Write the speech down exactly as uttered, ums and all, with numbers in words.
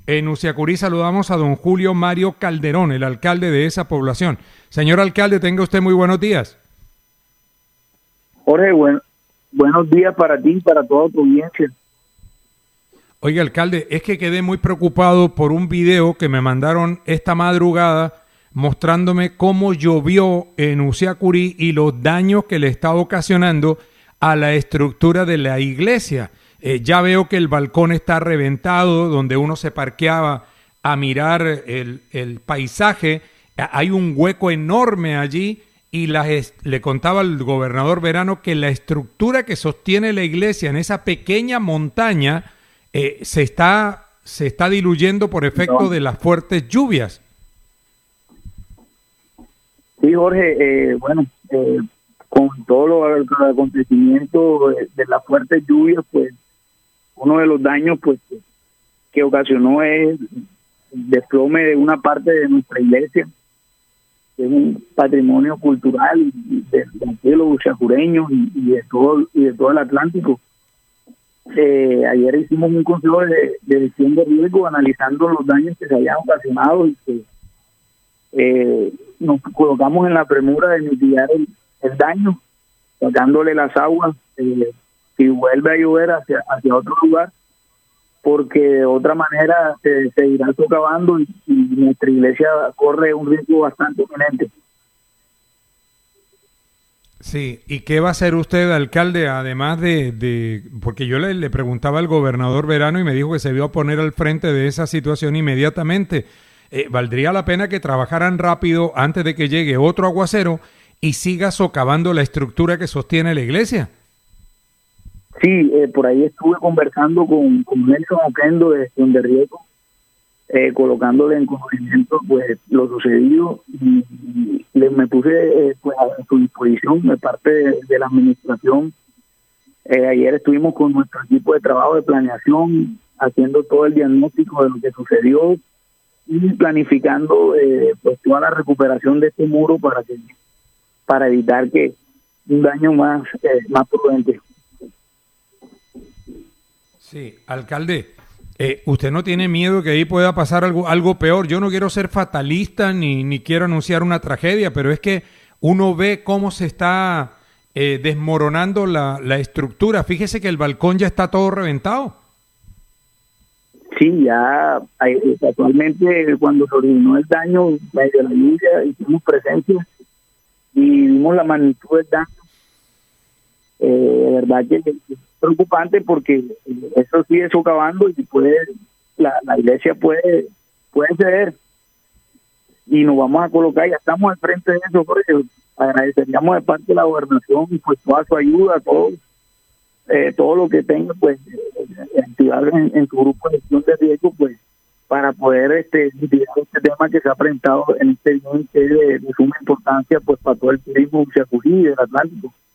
En Uciacurí saludamos a don Julio Mario Calderón, el alcalde de esa población. Señor alcalde, tenga usted muy buenos días. Jorge, bueno, buenos días para ti y para toda tu audiencia. Oiga, alcalde, es que quedé muy preocupado por un video que me mandaron esta madrugada mostrándome cómo llovió en Uciacurí y los daños que le está ocasionando a la estructura de la iglesia. Eh, ya veo que el balcón está reventado, donde uno se parqueaba a mirar el, el paisaje. Hay un hueco enorme allí y la, le contaba al gobernador Verano que la estructura que sostiene la iglesia en esa pequeña montaña eh, se está, se está diluyendo por efecto de las fuertes lluvias. Sí, Jorge, eh, bueno, eh, con todos los acontecimientos de, de las fuertes lluvias, pues uno de los daños pues que ocasionó es el desplome de una parte de nuestra iglesia, que es un patrimonio cultural de, de los uciacureños y, y de todo y de todo el Atlántico. Eh, ayer hicimos un consejo de, de gestión de riesgo analizando los daños que se habían ocasionado y que eh, nos colocamos en la premura de mitigar el, el daño, sacándole las aguas eh, si vuelve a llover hacia, hacia otro lugar, porque de otra manera se, se irá socavando y, y nuestra iglesia corre un riesgo bastante inminente. Sí, ¿y qué va a hacer usted, alcalde, además de, de porque yo le, le preguntaba al gobernador Verano y me dijo que se iba a poner al frente de esa situación inmediatamente? Eh, ¿Valdría la pena que trabajaran rápido antes de que llegue otro aguacero y siga socavando la estructura que sostiene la iglesia? Sí, eh, por ahí estuve conversando con, con Nelson Oquendo de Gestión de Riesgo, eh, colocándole en conocimiento pues lo sucedido y, y le, me puse eh, pues a su disposición de parte de, de la administración. Eh, ayer estuvimos con nuestro equipo de trabajo de planeación haciendo todo el diagnóstico de lo que sucedió y planificando eh, pues toda la recuperación de este muro para que para evitar que un daño más eh, más prudente. Sí, alcalde, eh, ¿usted no tiene miedo que ahí pueda pasar algo algo peor? Yo no quiero ser fatalista ni, ni quiero anunciar una tragedia, pero es que uno ve cómo se está eh, desmoronando la, la estructura. Fíjese que el balcón ya está todo reventado. Sí, ya hay, actualmente cuando se originó el daño de la lluvia hicimos presencia y vimos la magnitud del daño. Eh, de verdad que es preocupante porque eso sigue socavando y puede la, la iglesia puede puede ceder y nos vamos a colocar, ya estamos al frente de eso, porque agradeceríamos de parte de la gobernación pues toda su ayuda, todo eh, todo lo que tenga pues eh, activar en, en su grupo de gestión de riesgo pues para poder este mitigar este tema que se ha presentado en este bien que es de, de suma importancia pues para todo el turismo Uciacurí y del Atlántico.